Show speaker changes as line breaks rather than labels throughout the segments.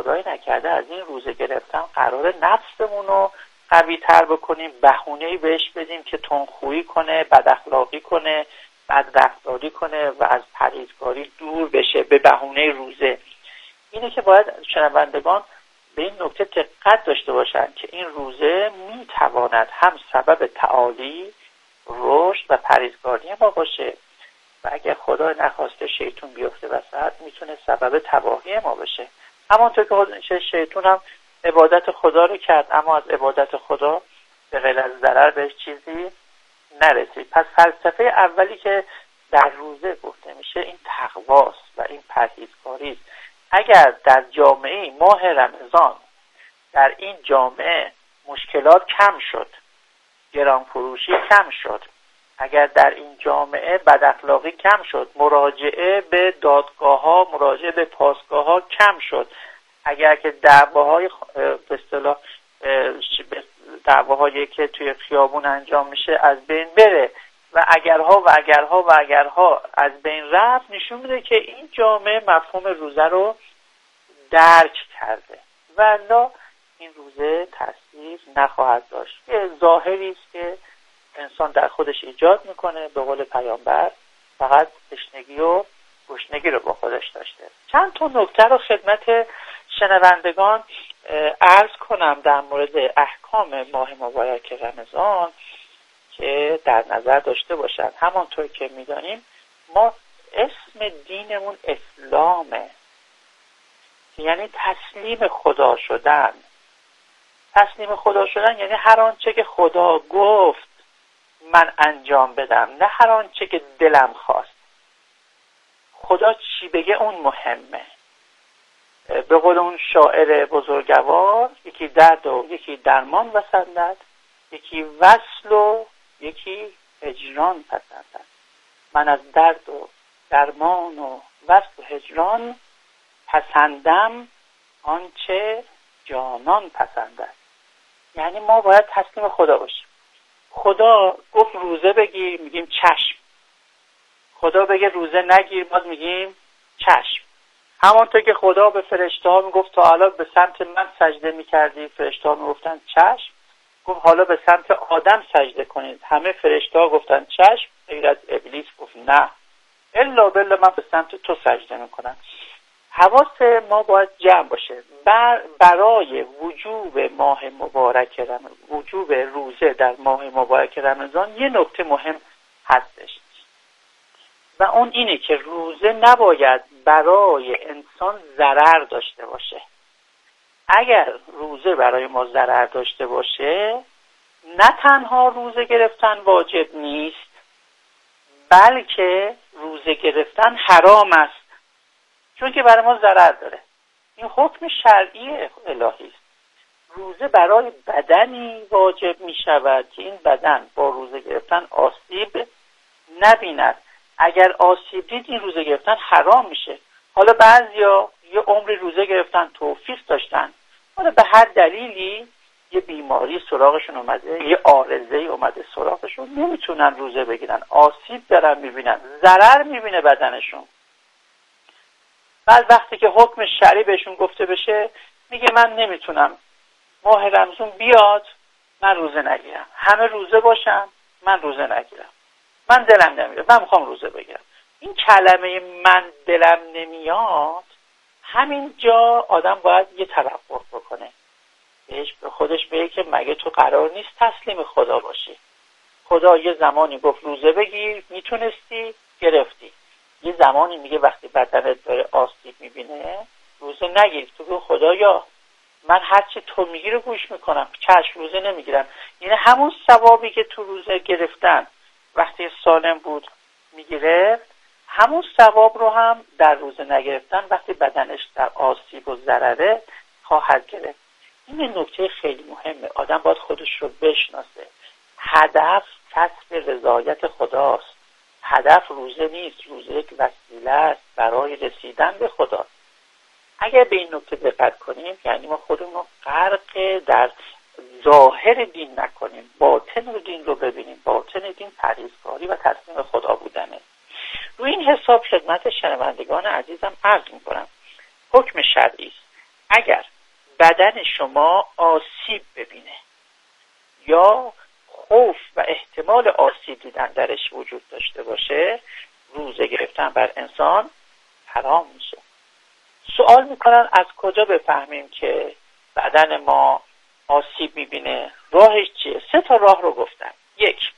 خدای نکرده از این روزه گرفتن قرار نفسمون رو قوی تر بکنیم، بهونه‌ای بهش بدیم که تندخویی کنه، بد اخلاقی کنه، بدرفتاری کنه و از پرهیزکاری دور بشه به بهونه روزه. اینه که باید شنوندگان به این نکته دقت داشته باشند که این روزه میتواند هم سبب تعالی، رشد و پرهیزکاری ما باشه و اگر خدا نخواسته شیطان بیفته وسط میتونه سبب تباهی ما بشه. همانطور که شیطان هم عبادت خدا رو کرد اما از عبادت خدا به غیر از ضرر بهش چیزی نرسید. پس فلسفه اولی که در روزه گفته میشه این تقواست و این پرهیزکاری است. اگر در جامعه ماه رمضان در این جامعه مشکلات کم شد، گرانفروشی کم شد، اگر در این جامعه بد اخلاقی کم شد، مراجعه به دادگاه ها، مراجعه به پاسگاه ها کم شد، اگر که دعواهای به اصطلاح دعواهایی که توی خیابون انجام میشه از بین بره و اگرها از بین رفت، نشون میده که این جامعه مفهوم روزه رو درک کرده و الا این روزه تاثیر نخواهد داشت. یه ظاهری است که انسان در خودش ایجاد میکنه، به قول پیامبر فقط تشنگی و گشنگی رو با خودش داشته. چند تا نکته رو خدمت شنوندگان عرض کنم در مورد احکام ماه مبارک رمضان که در نظر داشته باشند. همانطور که میدانیم ما اسم دینمون اسلامه، یعنی تسلیم خدا شدن. تسلیم خدا شدن یعنی هر آنچه که خدا گفت من انجام بدم، نه هر آنچه که دلم خواست. خدا چی بگه اون مهمه. به قول اون شاعر بزرگوار، یکی درد و یکی درمان پسندد، یکی وصل و یکی هجران پسندد. من از درد و درمان و وصل و هجران پسندم آنچه جانان پسندد. یعنی ما باید تسلیم خدا باشیم. خدا گفت روزه بگیر، میگیم چشم. خدا بگه روزه نگیر، باز میگیم چشم. همانطور که خدا به فرشته ها میگفت تا حالا به سمت من سجده میکردی، فرشته ها میگفتن چشم. گفت حالا به سمت آدم سجده کنید، همه فرشته ها گفتن چشم، غیر از ابلیس گفت نه، الا بالله من به سمت تو سجده میکنم. حواس ما باید جمع باشه. برای وجوب ماه مبارک رمضان، وجوب روزه در ماه مبارک رمضان یه نکته مهم هستش و اون اینه که روزه نباید برای انسان ضرر داشته باشه. اگر روزه برای ما ضرر داشته باشه، نه تنها روزه گرفتن واجب نیست، بلکه روزه گرفتن حرام است، چون که برای ما ضرر داره. این حکم شرعی الهی است. روزه برای بدنی واجب می شود که این بدن با روزه گرفتن آسیب نبیند. اگر آسیب دید این روزه گرفتن حرام میشه. حالا بعضیا یه عمری روزه گرفتن، توفیق داشتن، حالا به هر دلیلی یه بیماری سراغشون اومده، یه عارضه اومده سراغشون، نمیتونن روزه بگیرن، آسیب دارن میبینن، ضرر میبینه بدنشون. بعد وقتی که حکم شرعی بهشون گفته بشه، میگه من نمیتونم، ماه رمضان بیاد من روزه نگیرم، همه روزه باشن من روزه نگیرم، من دلم نمیاد، من میخوام روزه بگیرم. این کلمه من دلم نمیاد، همین جا آدم باید یه توقف بکنه، به خودش بگه که مگه تو قرار نیست تسلیم خدا باشی؟ خدا یه زمانی گفت روزه بگیر، میتونستی، گرفتی. یه زمانی میگه وقتی بدنت داره آسیب میبینه روزه نگیر. تو بگو خدایا من هرچی تو میگی رو گوش میکنم، چشم روزه نمیگیرم. یعنی همون ثوابی که تو روزه گرفتن وقتی سالم بود میگرفت، همون ثواب رو هم در روزه نگرفتن وقتی بدنش در آسیب و ضرره خواهد گرفت. این نکته خیلی مهمه. آدم باید خودش رو بشناسه. هدف کسب رضایت خداست. هدف روزه نیست، روزه یک وسیله است برای رسیدن به خدا. اگر به این نکته دقت کنیم، یعنی ما خودمون رو غرق در ظاهر دین نکنیم، باطن دین رو ببینیم. باطن دین پرهیزکاری و تسلیم خدا بودنه. روی این حساب خدمت شنوندگان عزیزم عرض میکنم حکم شرعی است. اگر بدن شما آسیب ببینه یا خوف و احتمال آسیب دیدن درش وجود داشته باشه، روزه گرفتن بر انسان حرام میشه. سوال میکنن از کجا بفهمیم که بدن ما آسیب میبینه؟ راهش چیه؟ 3 راه رو گفتن. 1،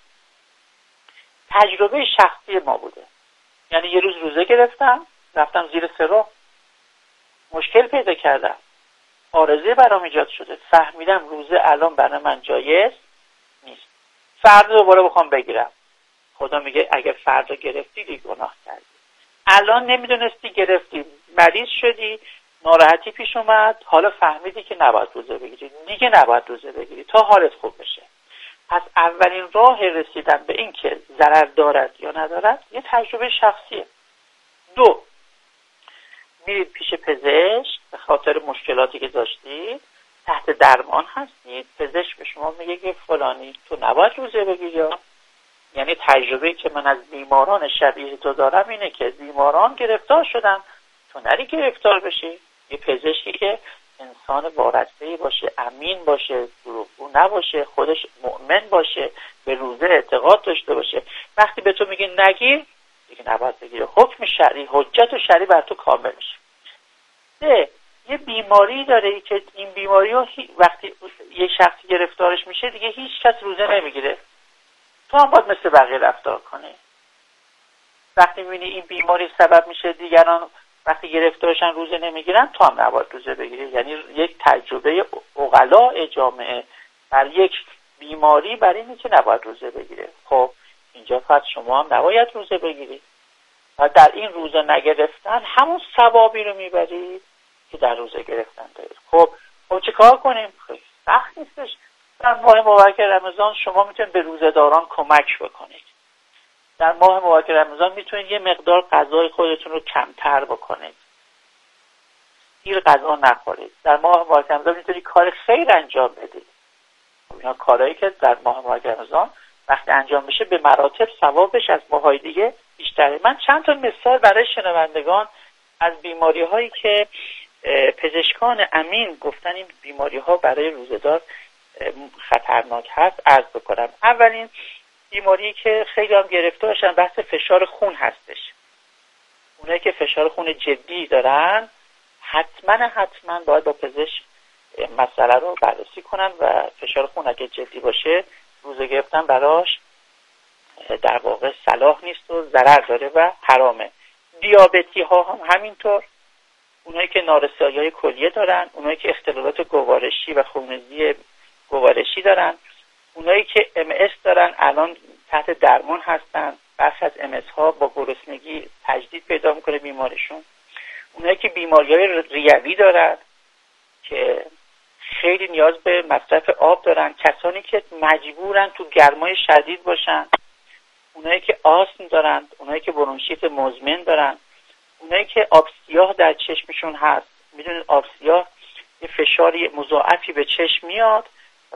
تجربه شخصی ما بوده. یعنی یه روز روزه گرفتم، رفتم زیر سرو، مشکل پیدا کردم، آرزه برام ایجاد شده، فهمیدم روزه الان برای من جایز نیست، فردا دوباره بخوام بگیرم. خدا میگه اگه فردا گرفتی دیگه گناه کردی. الان نمیدونستی گرفتی، مریض شدی، ناراحتی پیش اومد، حالا فهمیدی که نباید روزه بگیری، دیگه نباید روزه بگیری تا حالت خوب بشه. پس اولین راه رسیدن به این که ضرر دارد یا ندارد یه تجربه شخصیه. 2، میرید پیش پزشک به خاطر مشکلاتی که داشتید، تحت درمان هستید، پزشک به شما میگه که فلانی تو نباید روزه بگیری. یعنی تجربه که من از بیماران شبیه تو دارم اینه که بیماران گرفتار شدن، تو نری گرفتار بشی. یه پزشکی که انسان وارثه‌ای باشه، امین باشه، دروغگو نباشه، خودش مؤمن باشه، به روزه اعتقاد داشته باشه، وقتی به تو میگه نگیر دیگه نباید بگیری. حکم شرعی، حجت شرعی بر تو کامل میشه. 3، یه بیماری داره که این بیماری رو وقتی یه شخصی گرفتارش میشه دیگه هیچ کس روزه نمیگیره، تو هم باید مثل بقیه رفتار کنی. وقتی میبینی این بیماری سبب میشه دیگران وقتی گرفتارشن روزه نمیگیرن، تو هم نباید روزه بگیری. یعنی یک تجربه عقلاء جامعه بر یک بیماری بر اینه که نباید روزه بگیره. خب اینجا پس شما هم نباید روزه بگیری و در این روزه نگرفتن همون ثوابی رو میبرید که در روزه گرفتن دارید. خب چه کار کنیم؟ خیلی سخت نیستش. در ماه مبارک رمضان شما میتونید به روزه‌داران کمک بکنید. در ماه مبارک رمضان میتونید یه مقدار غذای خودتون رو کمتر بکنید، دیر غذا نخورید. در ماه مبارک رمضان میتونید کار خیر انجام بدید. اینا کارهایی که در ماه مبارک رمضان وقتی انجام بشه به مراتب ثوابش از ماهای دیگه بیشتره. من چند تا مثال برای شنوندگان از بیماری هایی که پزشکان امین گفتن این بیماری ها برای روزه‌دار خطرناک هست عرض بکنم. اولین بیماری که خیلی هم گرفتارشن بحث فشار خون هستش. اونایی که فشار خون جدی دارن حتما باید با پزشک مسئله رو بررسی کنن و فشار خون اگه جدی باشه روزه گرفتن براش در واقع صلاح نیست و ضرر داره و حرامه. دیابتی ها هم همینطور، اونایی که نارسایی‌های کلیه دارن، اونایی که اختلالات گوارشی و خونریزی گوارشی دارن، اونایی که MS دارن الان تحت درمان هستن، برخی از MS ها با گرسنگی تجدید پیدا میکنه بیمارشون، اونایی که بیماری‌های ریوی دارن که خیلی نیاز به مصرف آب دارن، کسانی که مجبورن تو گرمای شدید باشن، اونایی که آسم دارن، اونایی که برونشیت مزمن دارن، اونایی که آب سیاه در چشمشون هست. میدونید آب سیاه یه فشاری مضاعفی به چشم میاد و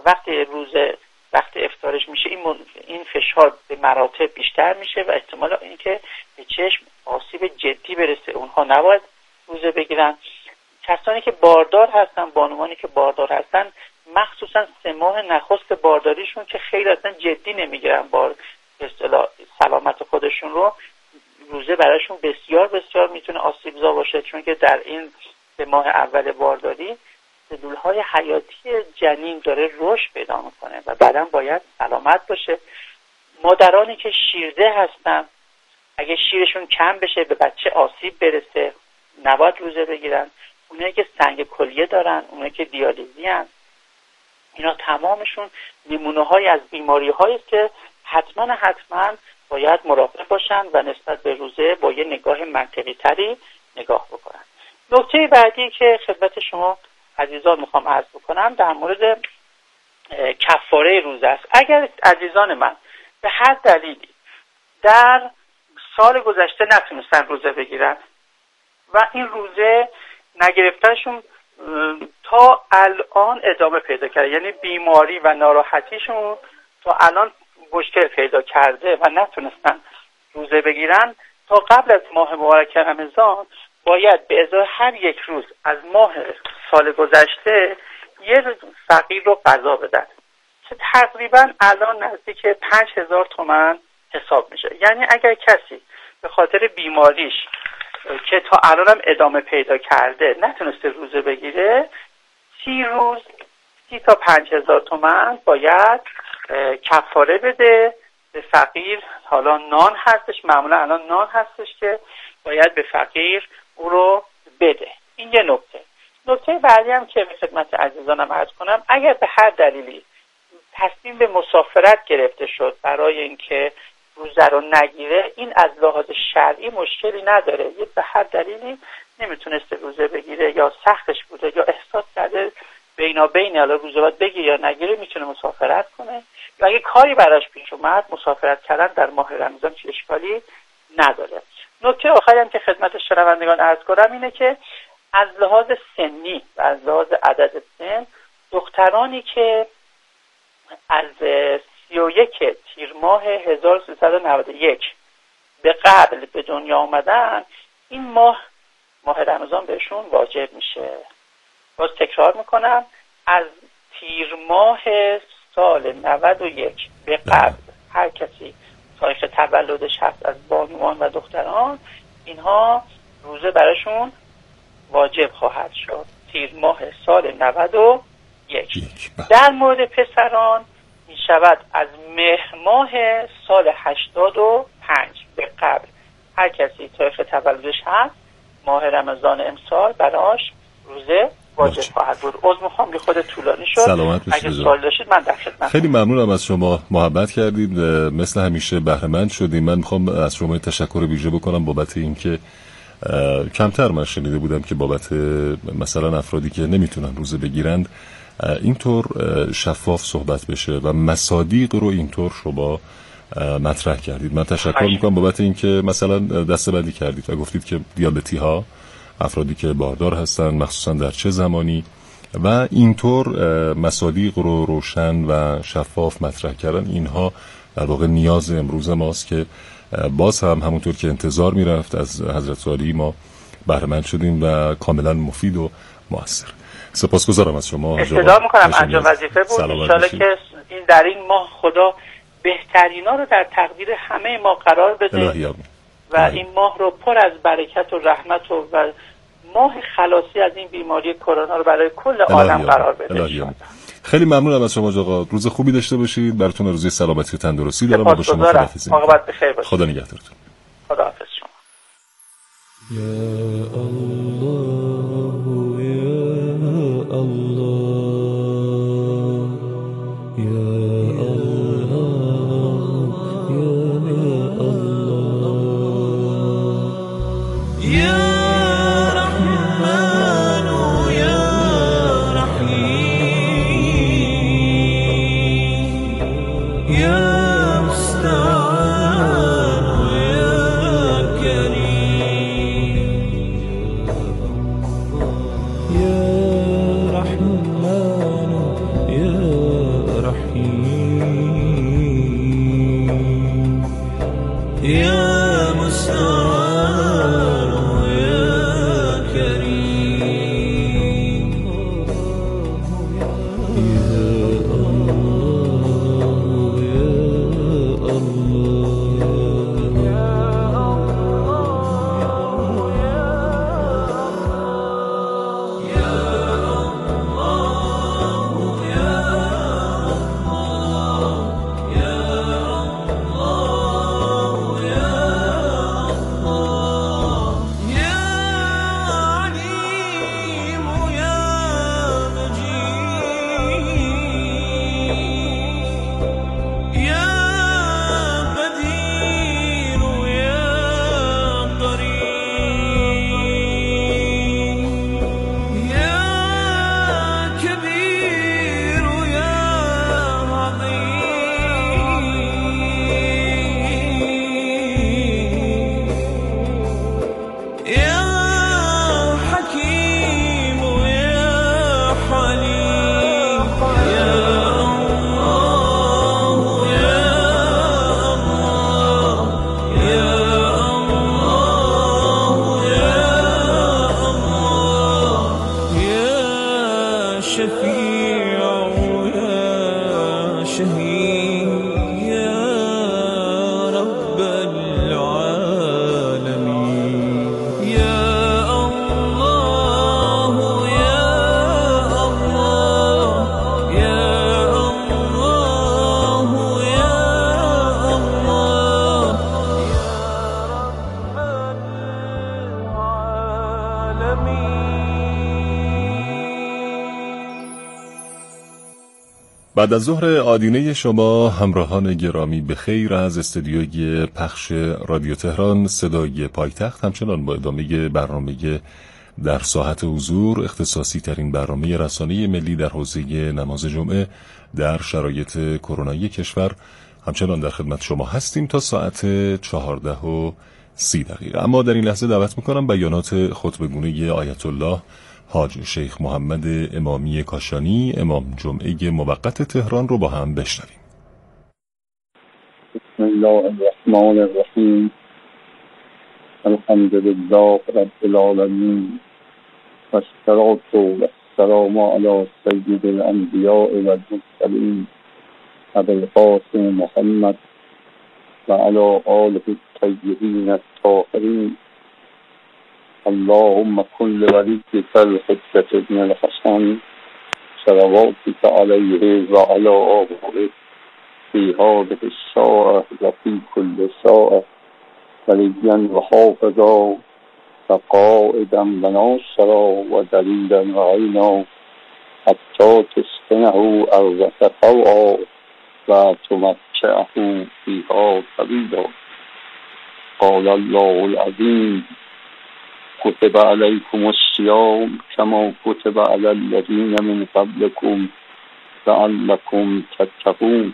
وقتی افطارش میشه این فشار به مراتب بیشتر میشه و احتمال اینکه به چشم آسیب جدی برسه. اونها نباید روزه بگیرن. کسانی که باردار هستن، بانوانی که باردار هستن، مخصوصا 3 ماه نخست بارداریشون که خیلی اصلا جدی نمیگیرن به اصطلاح سلامت خودشون رو، روزه براشون بسیار بسیار میتونه آسیبزا باشه، چون که در این 3 ماه اول بارداری سلول‌های حیاتی جنین داره رشد پیدا میکنه و بعداً باید سلامت باشه. مادرانی که شیرده هستن اگه شیرشون کم بشه به بچه آسیب برسه نباید روزه بگیرن. اونایی که سنگ کلیه دارن، اونایی که دیالیزی هستن، اینا تمامشون نمونه‌های از بیماری‌هایی است که حتما باید مراقب باشن و نسبت به روزه با یه نگاه منطقی تری نگاه بکنن. نکته بعدی که خدمت شما عزیزان میخوام عرض بکنم در مورد کفاره روزه است. اگر عزیزان من به هر دلیلی در سال گذشته نتونستن روزه بگیرن و این روزه نگرفتنشون تا الان ادامه پیدا کرده، یعنی بیماری و ناراحتیشون تا الان مشکل پیدا کرده و نتونستن روزه بگیرن، تا قبل از ماه مبارک رمضان باید به ازای هر یک روز از ماه سال گذشته یه روز فقیر رو غذا بدن که تقریبا الان نزدیک 5000 تومان حساب میشه. یعنی اگر کسی به خاطر بیماریش که تا الان هم ادامه پیدا کرده نتونسته روزه بگیره، 30 روز 30 تا 5000 تومان باید کفاره بده به فقیر. حالا نان هستش، معمولا الان نان هستش که باید به فقیر او رو بده. این یه نکته. نکته بعدی هم که به خدمت عزیزانم عرض کنم، اگر به هر دلیلی تصمیم به مسافرت گرفته شد برای اینکه روزه رو نگیره، این از لحاظ شرعی مشکلی نداره. یه به هر دلیلی نمیتونسته روزه بگیره یا سختش بوده یا احساس کرده بینابین حالا روزه باید بگیره یا نگیره، میتونه مسافرت کنه. یا اگه کاری براش پیش اومد، مسافرت کردن در ماه رمضان چه اشکالی نداره. نکته آخری هم که خدمت شنوندگان عرض کنم اینه که از لحاظ سنی و از لحاظ عدد سن، دخترانی که از 31 تیر ماه 1391 به قبل به دنیا آمدن، این ماه رمضان بهشون واجب میشه. باز تکرار میکنم، از تیر ماه سال 91 به قبل هر کسی تاریخ تولدش هست از بانوان و دختران، اینها روزه براشون واجب خواهد شد. تیر ماه سال 91. در مورد پسران می شود از مهر ماه سال 85 به قبل هر کسی تاریخ تولدش هست، ماه رمضان امسال براش روزه واجب خواهد بود. عذر میخوام که خود طولانی شد. اگه سوال داشتید من در خدمتم.
خیلی ممنونم از شما، محبت کردید، مثل همیشه بهره مند شدیم. من میخوام از شما تشکر ویژه بکنم بابت اینکه کمتر من شنیده بودم که بابت مثلا افرادی که نمیتونن روزه بگیرند اینطور شفاف صحبت بشه و مصادیق رو اینطور شما مطرح کردید. من تشکر میکنم بابت اینکه مثلا دسته‌بندی کردید و گفتید که دیابتی ها، افرادی که باردار هستن مخصوصا در چه زمانی، و اینطور مصادیق رو روشن و شفاف مطرح کردن. اینها در واقع نیاز امروز ماست که باز هم همونطور که انتظار میرفت از حضرت عالی ما بهره مند شدیم و کاملا مفید و مؤثر. سپاسگزارم از شما.
اقتدا میکنم انجام وظیفه بود. انشالله که این در این ماه خدا بهترینا رو در تقدیر همه ما قرار بده و این ماه رو پر از برکت و رحمت و ماه خلاصی از این بیماری کرونا رو برای کل عالم قرار بده.
خیلی ممنونم از شما آقا. روز خوبی داشته باشید. براتون روزی سلامتی و تندرستی دارم و با شما خداحافظی.
عاقبت بخیر باشید.
خدا نگهدارتون.
خداحافظ شما.
یا الله یا الله یا الله یا شفيع يا شهيد يا رب العالمين يا الله يا الله يا الله يا الله يا رب العالمين.
بعد از ظهر آدینه شما همراهان گرامی، به خیر از استودیوی پخش رادیو تهران صدای پایتخت، همچنان با ادامه برنامه در ساحت حضور، اختصاصی ترین برنامه رسانه ملی در حوزه نماز جمعه در شرایط کرونایی کشور، همچنان در خدمت شما هستیم تا ساعت 14:30. اما در این لحظه دعوت میکنم بیانات خطبه‌گونه آیت الله حاج شیخ محمد امامی کاشانی، امام جمعه موقت تهران رو با هم بشنویم.
بسم الله الرحمن الرحیم. الحمد لله رب العالمین و الصلاة و السلام علی سید الانبیاء و المرسلین ابی القاسم محمد و علی آله الطیبین الطاهرین. اللهم کن لولیک الحجة ابن الحسن صلواتک علیه و علی آبائه فی هذه الساعة و فی کل ساعة ولیا و حافظا و قائدا و ناصرا و دلیلا و عینا حتی تسکنه ارضک طوعا و تمتعه فیها طویلا. قال الله العظیم كتب عليكم الصيام كما كتب على الذين من قبلكم لعلكم تتقون.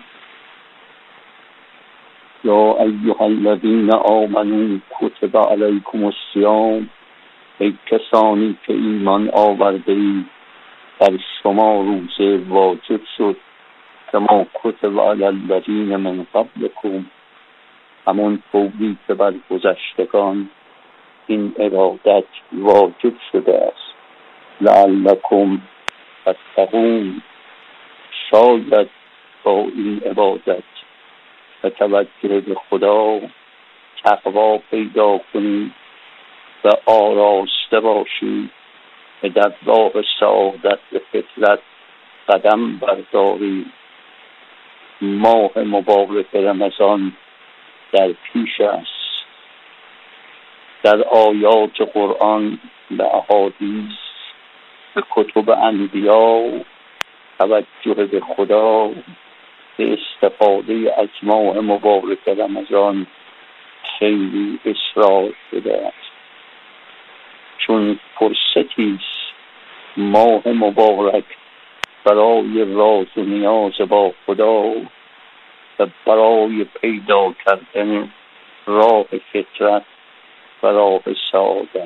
يا أيها الذين آمنوا كتب عليكم الصيام، ای کسانی که ایمان آورده اید بر شما روزه واجب شد، کما کتب علی الذین من قبلکم، همون طوری که بر گذشتگان این عبادت واجب شده است. لعلکم تتقون، شاید با این عبادت و توجه به خدا تقوا پیدا کنید و آراسته باشید و در راه سعادت و فطرت قدم بردارید. ماه مبارک رمضان در پیش است. در آیات قرآن، به احادیث، به کتب انبیا توجه به خدا، به استفاده از ماه مبارک رمضان خیلی اصرار شده است، چون فرصتی است ماه مبارک برای راز و نیاز با خدا و برای پیدا کردن راه فطرت و راه سعادت.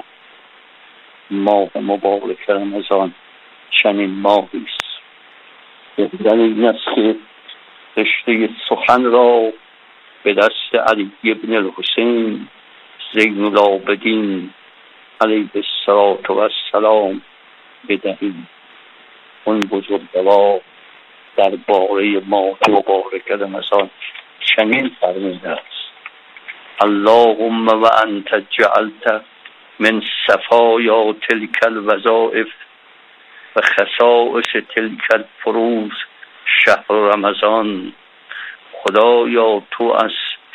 ماه مبارک رمضان چنین ماهی است. بهتر این است که رشته سخن را به دست علی ابن الحسین زین العابدین علیه السلام بدهیم. اون بزرگوار درباره ماه مبارک رمضان چنین فرموده است: اللهم و انت جعلت من صفایا تلک الوظائف و خصائص تلک الفروض شهر رمضان. خدایا تو از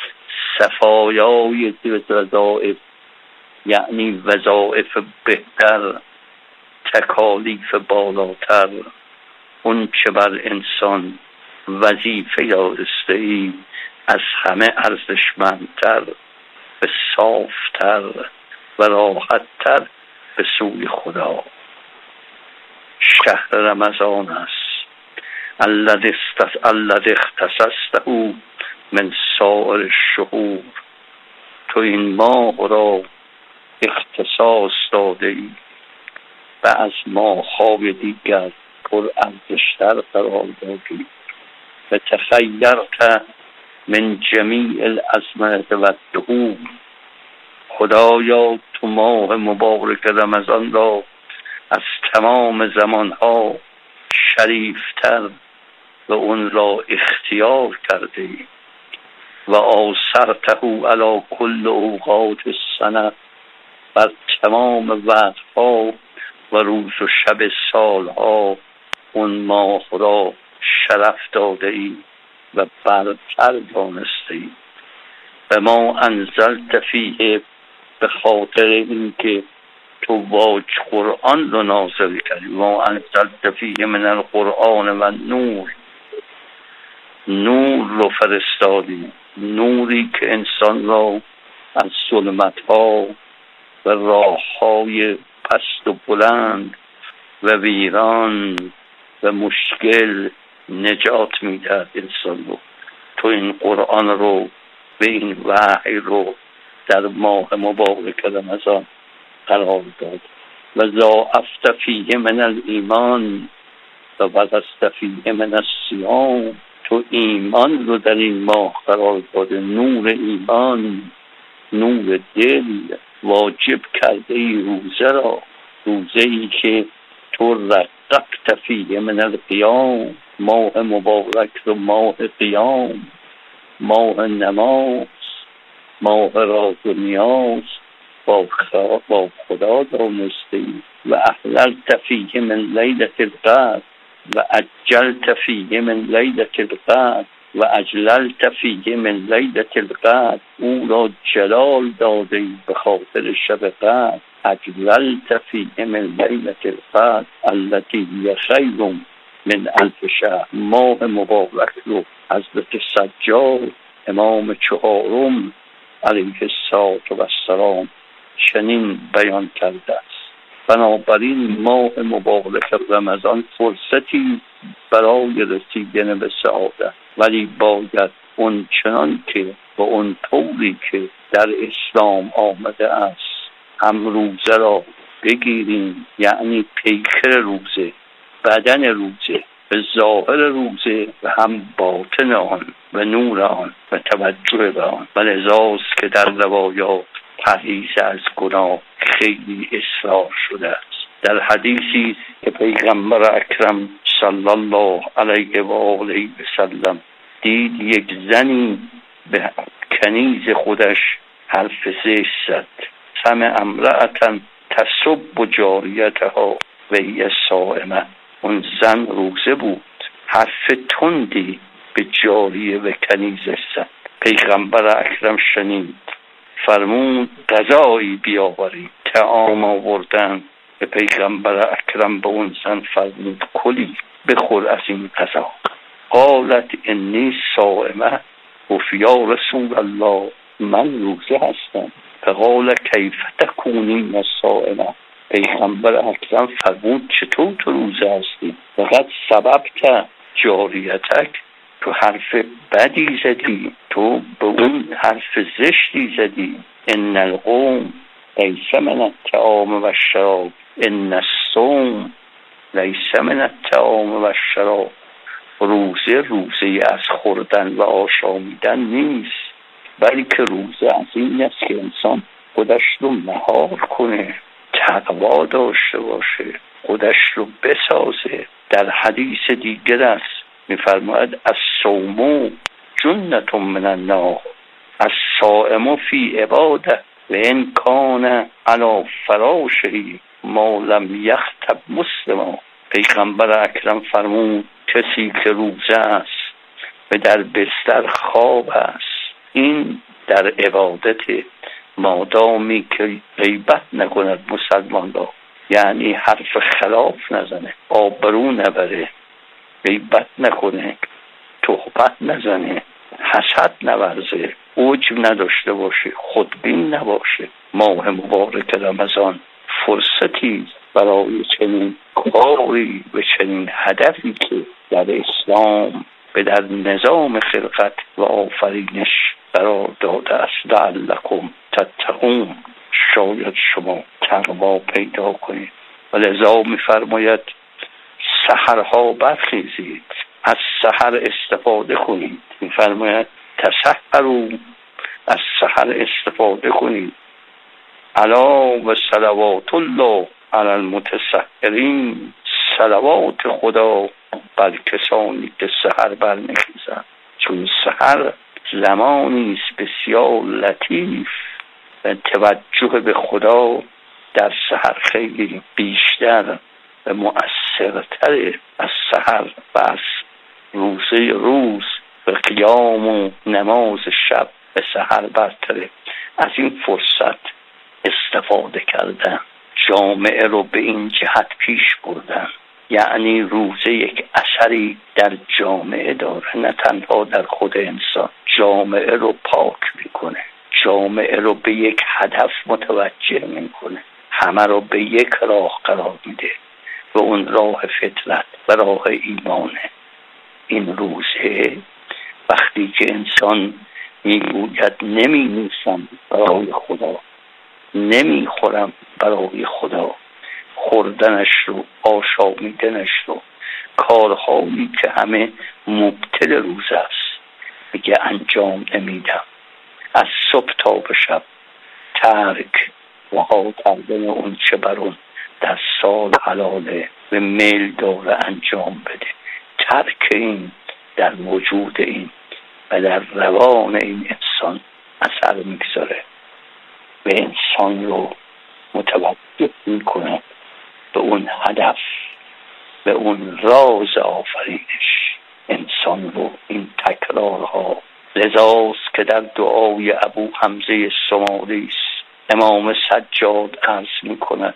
صفایای وظائف، یعنی وظائف بهتر، تکالیف بالاتر، اون چه بر انسان وظیفه یادسته ای، از همه ارزشمندتر و صافتر و راحتتر به سوی خدا شهر رمضان است. الذی اختصصته من سائر الشهور، تو این ماه را اختصاص داده ای و از ماه‌های دیگر پر ارزشتر قرار دادی و تخیرت من جمیع الازمنه و الدهور. خدایا تو ماه مبارک رمضان را از تمام زمانها شریفتر و اون را اختیار کرده ای و آثرته علی کل اوقات السنه، بر تمام وقتها و روز و شب سالها اون ماه را شرف داده ای و برتر دانسته ای. و ما انزلت فیه، به خاطر اینکه تو واج قرآن رو نازل کردی. ما انزلت فیه من القرآن و نور رو فرستادی، نوری که انسان را از ظلمت‌ها و راه‌های پست و بلند و ویران و مشکل نجات میدهد انسان رو. تو این قرآن رو به این وحی رو در ماه مبارک رمضان قرار داد. و ضاعفت فیه من الایمان و بسطت فیه من الصیام، تو ایمان رو در این ماه قرار داده، نور ایمان، نور دل واجب کرده ای روزه را، روزه ای که تو رققت فیه من القیام، ماه مبارک رو ماه قیام، ماه نماز، ماه راز و نیاز با خدا دانستی. و احللت فیه من لیلة القدر و اجلت فیه من لیلة القدر و اجللت فیه من لیلة القدر، او را جلال داده به خاطر شب قدر. اجللت فیه من لیلة القدر التي هي خیر من الف شهر، ماه مبارک رو حضرت سجاد امام چهارم علیه السلام چنین بیان کرده است. بنابراین ماه مبارک رمضان فرصتی برای رسیدن به سعادت، ولی باید اون چنان که و اون طوری که در اسلام آمده است هم روزه را بگیریم، یعنی پیکر روزه، بدن روزه، به ظاهر روزه و هم باطن آن و نور آن و توجه به آن. و لذاست که در روایات پرهیز از گناه خیلی اصرار شده است. در حدیثی که پیغمبر اکرم صلی الله علیه و آله و سلم دید یک زنی به کنیز خودش حرف زشت زد، سمع امرأة تسب جاریتها و هی صائمه. اون زن روزه بود، حرف تندی به جاریه و کنیزش زد. پیغمبر اکرم شنید، فرمود غذایی بیاورید. طعام آوردن، به پیغمبر اکرم به اون زن فرمود کلی، بخور از این غذا. قالت انی صائمه، گفت یا رسول الله من روزه هستم. فقال کیف تکونین صائمه، پیغمبر اکرم فرمود چطور تو روزه هستی؟ فقط سببت جاریتک، تو حرف بدی زدی، تو به اون حرف زشتی زدی. ان القوم لیس من الطعام و الشراب، ان الصوم لیس من الطعام و الشراب. روزه از خوردن و آشامیدن نیست، بلکه روزه از این است که انسان خودش رو مهار کنه، تقوا داشته باشه، خودش رو بسازه. در حدیث دیگر است می‌فرماید الصوم جنة من النار، الصائم فی عباده و ان کان علی فراشه ما لم یخطب مسلما. پیغمبر اکرم فرمود کسی که روزه است و در بستر خواب است، این در عبادت، مادامی که غیبت نکند مسلمان را، یعنی حرف خلاف نزنه، آبرو نبره، غیبت نکنه، تهمت نزنه، حسد نورزه، عجب نداشته باشه، خودبین نباشه. ماه مبارک رمضان فرصتی برای چنین کاری و چنین هدفی که در اسلام به در نظام خلقت و آفرینش قرار داده است. لعلکم تتقون، شاید شما تقوا پیدا کنید. و لذا می‌فرماید سحرها برخیزید، از سحر استفاده کنید. می‌فرماید تسحروا، از سحر استفاده کنید. الا و صلوات الله علی المتسحرین، صلوات خدا بر کسانی که سحر برمیخیزند، چون سحر زمانی است بسیار لطیف و توجه به خدا در سحر خیلی بیشتر و مؤثرتر از سحر و از روزه روز و قیام و نماز شب به سحر برتره. از این فرصت استفاده کردن، جامعه رو به این جهت پیش بردن، یعنی روزه یک اثری در جامعه داره، نه تنها در خود انسان، جامعه رو پاک میکنه، جامعه رو به یک هدف متوجه میکنه، همه رو به یک راه قرار میده و اون راه فطرت و راه ایمانه. این روزه وقتی که انسان میگوید نمی نوشم برای خدا، نمی خورم برای خدا، خوردنش رو، آشامیدنش رو، کارهایی که همه مبتل روز است میگه انجام نمیدم، از صبح تا به شب ترک و ها کردن اون چه برون در سال حلاله و میل داره انجام بده. ترک این در وجود این و در روان این انسان اثر میگذاره و انسان رو متوجه میکنه به اون هدف، به اون راز آفرینش انسان رو. این تکرارها لذاست که در دعای ابو حمزه سمالی امام سجاد عرض میکند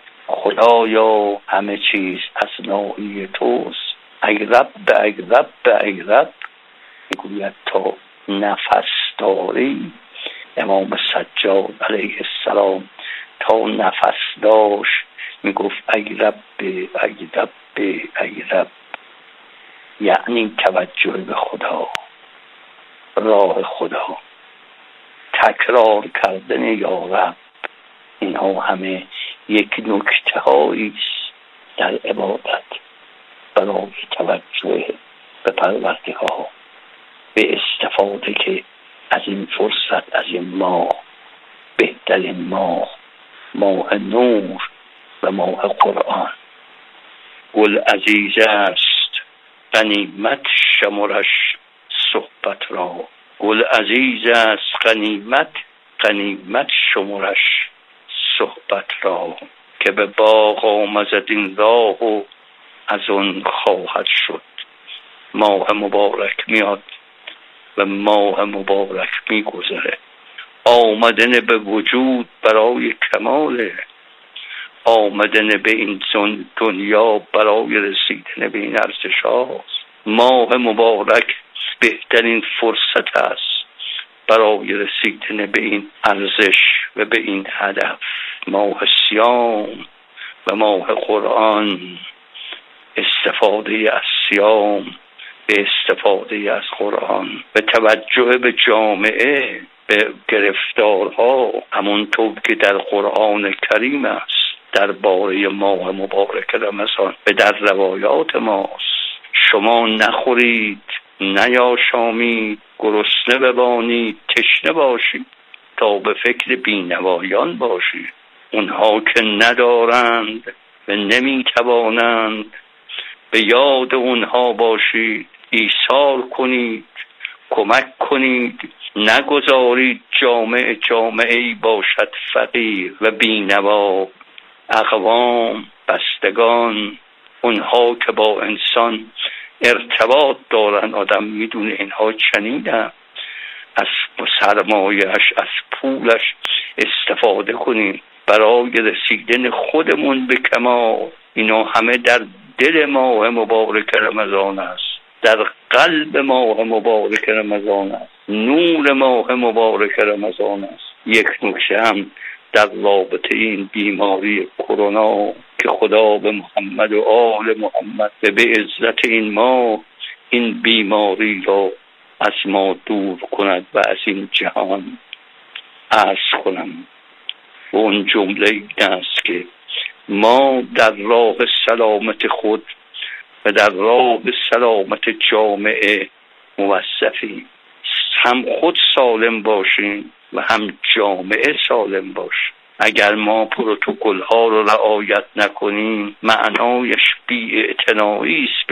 خدایا همه چیز از ناحیه توست، ای رب ای رب ای رب. میگوید تا نفس داری، امام سجاد علیه السلام تا نفس داشت میگفت ای رب ای رب ای رب، یعنی توجه به خدا، راه خدا، تکرار کردن یا رب. اینها همه یک نکته هاییست در عبادت برای توجه به پروردگار، به استفاده که از این فرصت، از این ماه، بهترین ماه، ماه نور و ماه قرآن. گل عزیز است غنیمت شمرش صحبت را، گل عزیز است غنیمت شمرش صحبت را، که به باغ آمد این راه و از اون خواهد شد. ماه مبارک میاد و ماه مبارک میگذره. آمدن به وجود برای کماله، آمدن به این دنیا برای رسیدن به این ارزش هاست. ماه مبارک بهترین فرصت است برای رسیدن به این ارزش و به این هدف. ماه صیام و ماه قرآن، استفاده از صیام به استفاده از قرآن و توجه به جامعه، به گرفتارها، همونطور که در قرآن کریم است درباره ماه مبارک رمضان و در روایات ماست. شما نخورید، نیاشامید، گرسنه بمانید، تشنه باشید تا به فکر بینوایان باشید، اونها که ندارند و نمیتوانند. به یاد اونها باشید، ایثار کنید، کمک کنید، نگذارید جامعه‌ای باشد فقیر و بینوا. اقوام، بستگان، اونها که با انسان ارتباط دارن، آدم میدونه اینها چنینه، از سرمایه‌اش، از پولش استفاده کنیم برای رسیدن خودمون به کمال. اینا همه در دل ماه مبارک رمضان است، در قلب ماه مبارک رمضان است، نور ماه مبارک رمضان است. یک نکته هم در رابطه این بیماری کرونا که خدا به محمد و آل محمد و به عزت این ماه این بیماری را از ما دور کند و از این جهان عرض کنم. و اون جمله این است که ما در راه سلامت خود و در راه سلامت جامعه موظفیم، هم خود سالم باشیم و هم جامعه سالم باشه. اگر ما پروتکل ها رو رعایت نکنیم معنایش بی‌اعتنایی است